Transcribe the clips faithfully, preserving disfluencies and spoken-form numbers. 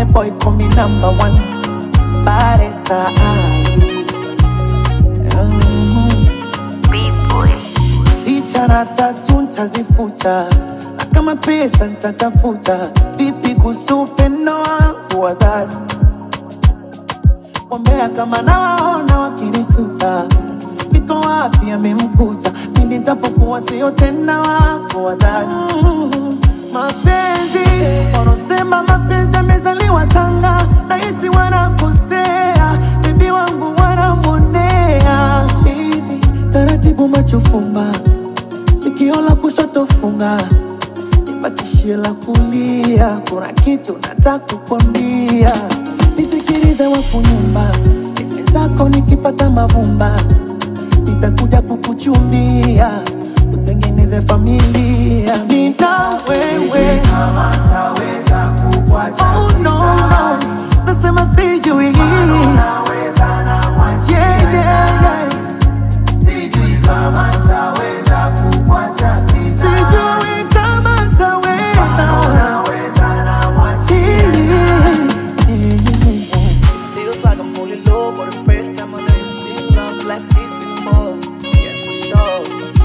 boy call me number one. Paresa ai. B-boy. Ichara tatu ntazifuta, na kama pesa ntatafuta. Vipi kuhusu upendo wangu wa dhati? Wambea kama nawaona wakinisuta, iko wapi amemkuta? Mimi nitapokuwa sio tena wako wa dhati. mm, Mapenzi wanasema mapenzi yamezaliwa Tanga, na hisi wanakosea, bibi wangu wanamonea. Bibi taratibu macho fumba, sikio la kushoto funga, nibakishie la kulia. Kuna kitu nataka kukwambia, nisikilize wakunyumba. Dime zako nikipata mavumba, nitakuja kukuchumbia, utengeneze familia. Nina wewe kama taweza kukuacha. oh no, no. Nasema sijui Unaweza na mwachi. yeah, yeah, yeah. Sijui kama taweza kukuacha sisa. Sijui kama taweza. Unaweza na mwachi. Yeah, yeah, yeah. It feels like I'm falling low for the first time. I've never seen love like this before. Yes, for sure.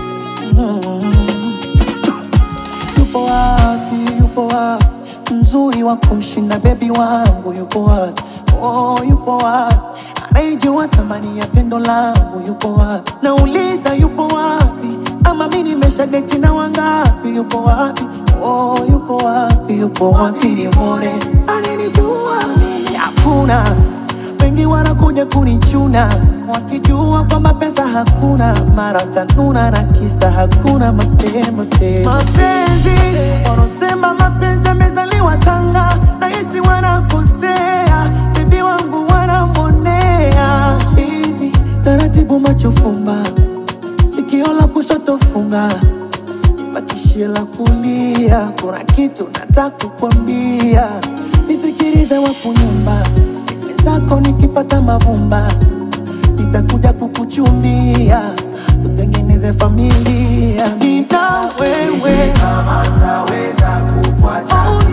Yupo wapi, yupo wapi mzuri wa kumshinda baby wangu? Yupo wapi, oh yupo wapi anayejua thamani ya pendo langu? Yupo wapi, nauliza yupo wapi? Ama mimi nimeshadeti na wangapi? Yupo wapi, oh yupo wapi, yupo wapi nimuone? Ananijua mimi hakuna, wengi wanakuja kunichuna, wakijua kwamba pesa hakuna, mara tanuna na kisa hakuna mapema tena. Mapenzi wanasema mapenzi yamezaliwa Tanga, na hisi wanakosea, bibi wangu wanamonea. Bibi taratibu macho fumba, sikio la kushoto funga, nibakishie la kulia. Kuna kitu nataka kukwambia, nisikilize wakunyumba. Zako nikipata mavumba, nitakuja kukuchumbia, utengeneze familia. Nina wewe kama taweza kukuacha. oh